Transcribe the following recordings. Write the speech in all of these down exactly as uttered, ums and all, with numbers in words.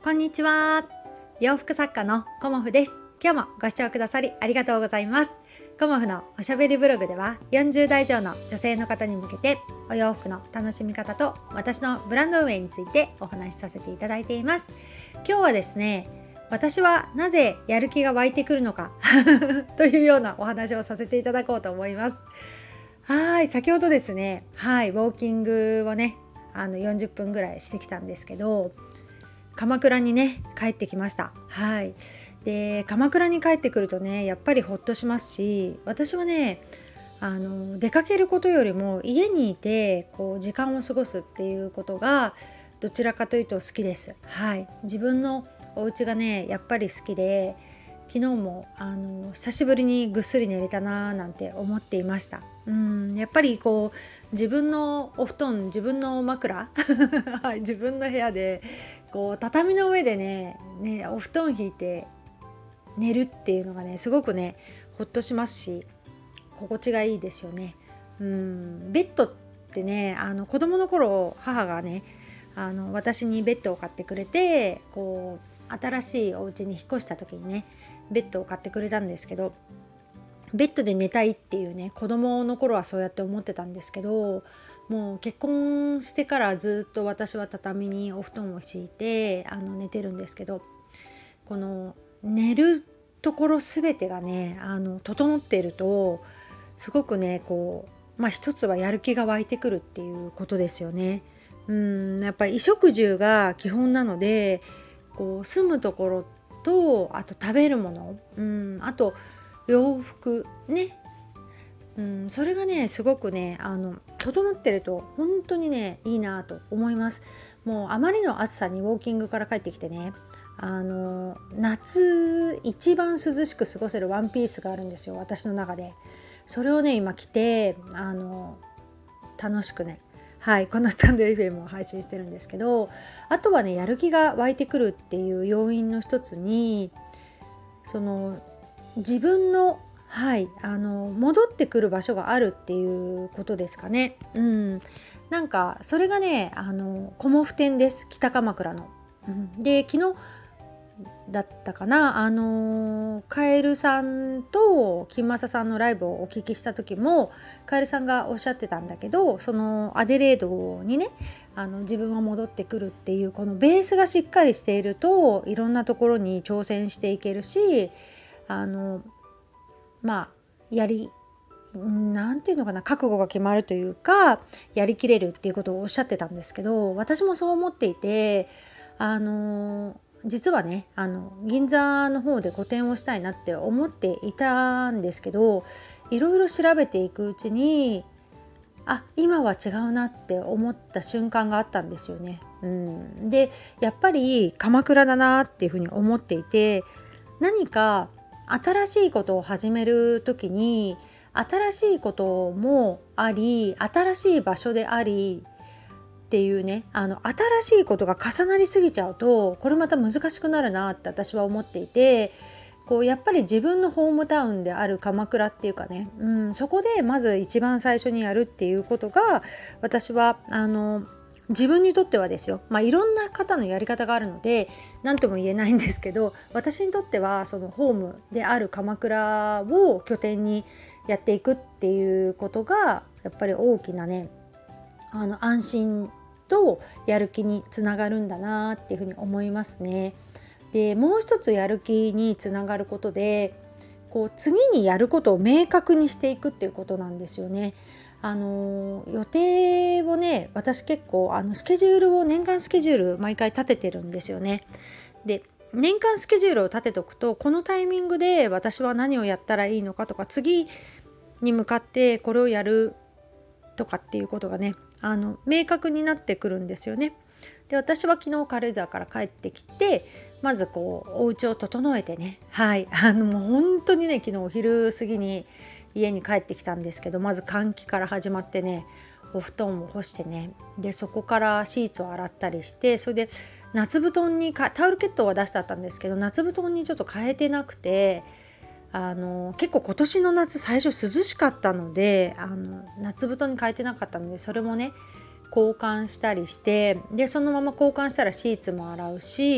こんにちは。洋服作家のコモフです。今日もご視聴くださりありがとうございます。コモフのおしゃべりブログではよんじゅう代以上の女性の方に向けてお洋服の楽しみ方と私のブランド運営についてお話しさせていただいています。今日はですね、私はなぜやる気が湧いてくるのかというようなお話をさせていただこうと思います。はい、先ほどですね、はい、ウォーキングをね、あのよんじゅっぷんぐらいしてきたんですけど、鎌倉にね帰ってきました。はい。で、鎌倉に帰ってくるとね、やっぱりほっとしますし、私はね、あの出かけることよりも家にいてこう時間を過ごすっていうことがどちらかというと好きです。はい。自分のお家がねやっぱり好きで、昨日もあの久しぶりにぐっすり寝れたなーなんて思っていました。うん、やっぱりこう自分のお布団、自分の枕はい、自分の部屋でこう畳の上でね、ねお布団引いて寝るっていうのがねすごくねほっとしますし、心地がいいですよね。うん、ベッドってね、あの子供の頃母がねあの私にベッドを買ってくれて、こう新しいお家に引っ越した時にねベッドを買ってくれたんですけど、ベッドで寝たいっていうね、子供の頃はそうやって思ってたんですけど、もう結婚してからずっと私は畳にお布団を敷いてあの寝てるんですけど、この寝るところすべてがねあの整っているとすごくねこう、まあ一つはやる気が湧いてくるっていうことですよね。うん、やっぱり衣食住が基本なので、こう住むところと、あと食べるもの、うん、あと洋服ね、うん、それがねすごくねあの整ってると本当にねいいなと思います。もうあまりの暑さにウォーキングから帰ってきてね、あの夏一番涼しく過ごせるワンピースがあるんですよ、私の中で。それをね今着てあの楽しくね、はい、このスタンド エフエム を配信してるんですけど、あとはねやる気が湧いてくるっていう要因の一つに、その自分のはい、あの戻ってくる場所があるっていうことですかね。うん、なんかそれがねあのコモフ展です、北鎌倉の。うん、で昨日だったかな、あのカエルさんと金正さんのライブをお聞きした時もカエルさんがおっしゃってたんだけど、そのアデレードにねあの自分は戻ってくるっていうこのベースがしっかりしているといろんなところに挑戦していけるし、あのまあやりなんていうのかな、覚悟が決まるというかやりきれるっていうことをおっしゃってたんですけど、私もそう思っていて、あの実はねあの銀座の方で個展をしたいなって思っていたんですけど、いろいろ調べていくうちにあ今は違うなって思った瞬間があったんですよね。うん、でやっぱり鎌倉だなっていうふうに思っていて、何か新しいことを始める時に新しいこともあり新しい場所でありっていうね、あの新しいことが重なりすぎちゃうとこれまた難しくなるなって私は思っていて、こうやっぱり自分のホームタウンである鎌倉っていうかね、うん、そこでまず一番最初にやるっていうことが私はあの自分にとってはですよ、まあ、いろんな方のやり方があるので何とも言えないんですけど、私にとってはそのホームである鎌倉を拠点にやっていくっていうことがやっぱり大きなねあの安心とやる気につながるんだなっていうふうに思いますね。でもう一つやる気につながることで、こう次にやることを明確にしていくっていうことなんですよね。あの予定をね私結構あのスケジュールを年間スケジュール毎回立ててるんですよね。で年間スケジュールを立てとくと、このタイミングで私は何をやったらいいのかとか、次に向かってこれをやるとかっていうことがねあの明確になってくるんですよね。で私は昨日軽井沢から帰ってきて、まずこうお家を整えてね、はいあのもう本当にね昨日お昼過ぎに家に帰ってきたんですけど、まず換気から始まってね、お布団を干してね、でそこからシーツを洗ったりして、それで夏布団にかタオルケットは出してあったんですけど、夏布団にちょっと変えてなくて、あの結構今年の夏最初涼しかったのであの夏布団に変えてなかったので、それもね交換したりして、でそのまま交換したらシーツも洗うし、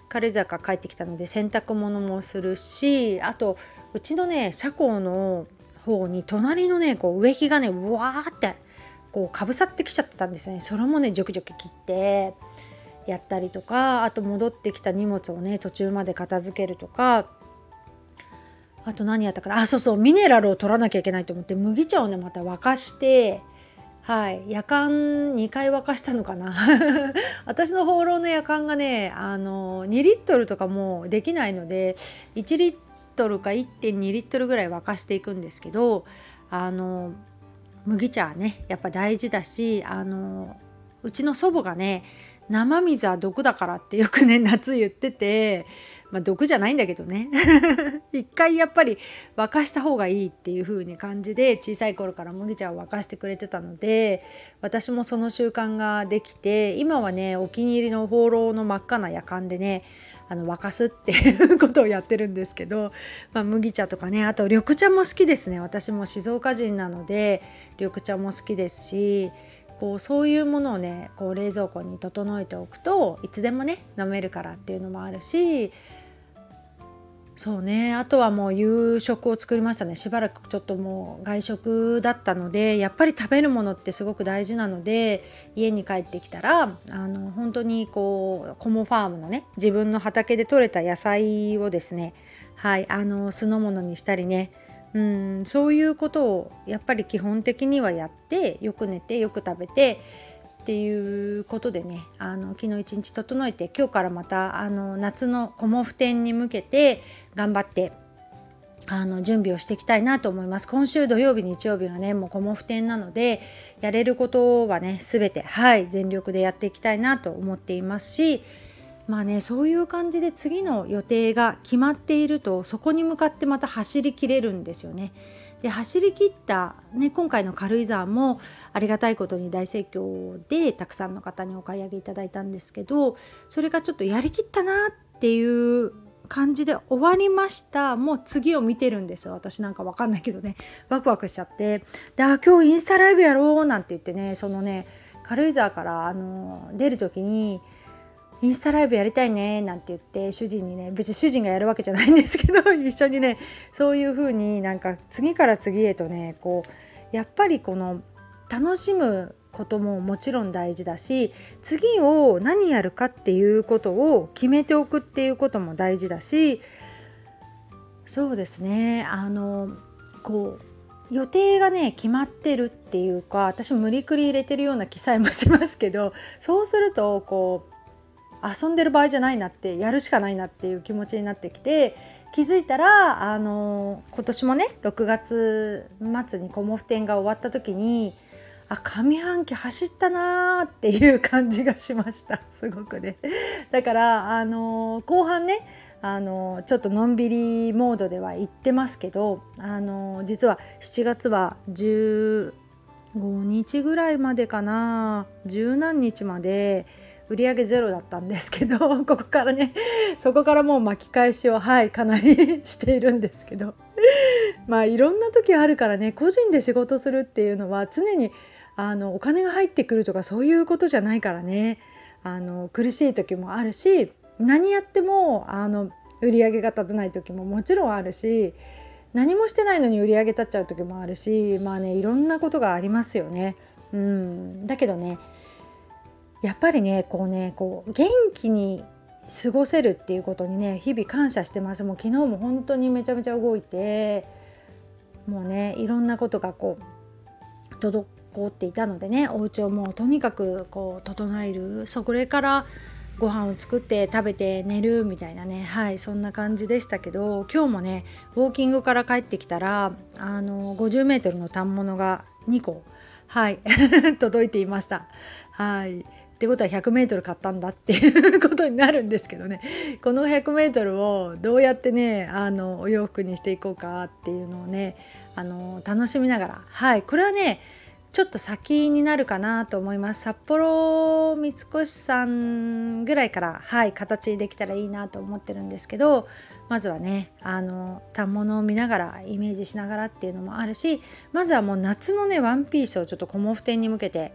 軽井沢から帰ってきたので洗濯物もするし、あとうちのね車庫の方に隣のねこう植木がねうわーってこうかぶさってきちゃってたんですね。それもねジョキジョキ切ってやったりとか、あと戻ってきた荷物をね途中まで片付けるとか、あと何やったかな、あそうそうミネラルを取らなきゃいけないと思って麦茶をねまた沸かして、はい夜間にかい沸かしたのかな私の放浪の夜間がねあのにリットルとかもできないのでいちリットルか いってんに リットルぐらい沸かしていくんですけど、あの麦茶はねやっぱ大事だし、あのうちの祖母がね生水は毒だからってよくね夏言ってて、まあ、毒じゃないんだけどね一回やっぱり沸かした方がいいっていう風に感じで小さい頃から麦茶を沸かしてくれてたので、私もその習慣ができて、今はねお気に入りの放浪の真っ赤なやかんでねあの沸かすっていうことをやってるんですけど、まあ、麦茶とかね、あと緑茶も好きですね。私も静岡人なので緑茶も好きですし、こうそういうものをねこう冷蔵庫に整えておくといつでもね飲めるからっていうのもあるし、そうね、あとはもう夕食を作りましたね。しばらくちょっともう外食だったので、やっぱり食べるものってすごく大事なので、家に帰ってきたらあの本当にこうコモファームのね自分の畑で採れた野菜をですね、はいあの酢の物にしたりね、うんそういうことをやっぱり基本的にはやって、よく寝てよく食べてっていうことでね、あの昨日一日整えて、今日からまたあの夏のコモフ展に向けて頑張ってあの準備をしていきたいなと思います。今週土曜日日曜日がねもうコモフ展なので、やれることはね全てはい全力でやっていきたいなと思っていますし、まあねそういう感じで次の予定が決まっていると、そこに向かってまた走りきれるんですよね。で走り切った、ね、今回の軽井沢もありがたいことに大盛況でたくさんの方にお買い上げいただいたんですけど、それがちょっとやりきったなっていう感じで終わりました。もう次を見てるんですよ。私なんかわかんないけどね、ワクワクしちゃって、であ今日インスタライブやろうなんて言ってね、そのね軽井沢からあの出る時にインスタライブやりたいねなんて言って主人にね、別に主人がやるわけじゃないんですけど一緒にねそういう風になんか次から次へとねこうやっぱりこの楽しむことももちろん大事だし、次を何やるかっていうことを決めておくっていうことも大事だし、そうですねあのこう予定がね決まってるっていうか、私無理くり入れてるような気さえもしますけど、そうするとこう遊んでる場合じゃないなって、やるしかないなっていう気持ちになってきて、気づいたらあの今年もねろくがつ末にコモフ展が終わった時に、あ上半期走ったなーっていう感じがしましたすごくね。だからあの後半ねあのちょっとのんびりモードでは行ってますけど、あの実はしちがつはじゅうごにちぐらいまでかな、十何日まで売上ゼロだったんですけど、ここからねそこからもう巻き返しをはいかなりしているんですけどまあいろんな時あるからね、個人で仕事するっていうのは常にあのお金が入ってくるとかそういうことじゃないからね、あの苦しい時もあるし、何やってもあの売り上げが立たない時ももちろんあるし、何もしてないのに売り上げ立っちゃう時もあるし、まあねいろんなことがありますよね。うんだけどねやっぱりねこうねこう元気に過ごせるっていうことにね日々感謝してます。もう昨日も本当にめちゃめちゃ動いて、もうねいろんなことがこう滞っていたのでね、お家をもうとにかくこう整える、それからご飯を作って食べて寝るみたいなね、はいそんな感じでしたけど、今日もねウォーキングから帰ってきたらあのごじゅうメートルの反物がにこはい届いていました。はいってことはひゃくメートル買ったんだっていうことになるんですけどね、このひゃくメートルをどうやってねあのお洋服にしていこうかっていうのをねあの楽しみながら、はいこれはねちょっと先になるかなと思います。札幌三越さんぐらいからはい形できたらいいなと思ってるんですけど、まずはねあの反物を見ながらイメージしながらっていうのもあるし、まずはもう夏のねワンピースをちょっとコモフ展に向けて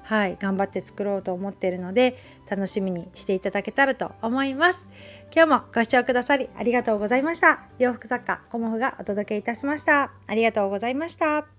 はい、頑張って作ろうと思っているので、楽しみにしていただけたらと思います。今日もご視聴くださりありがとうございました。洋服作家コモフがお届けいたしました。ありがとうございました。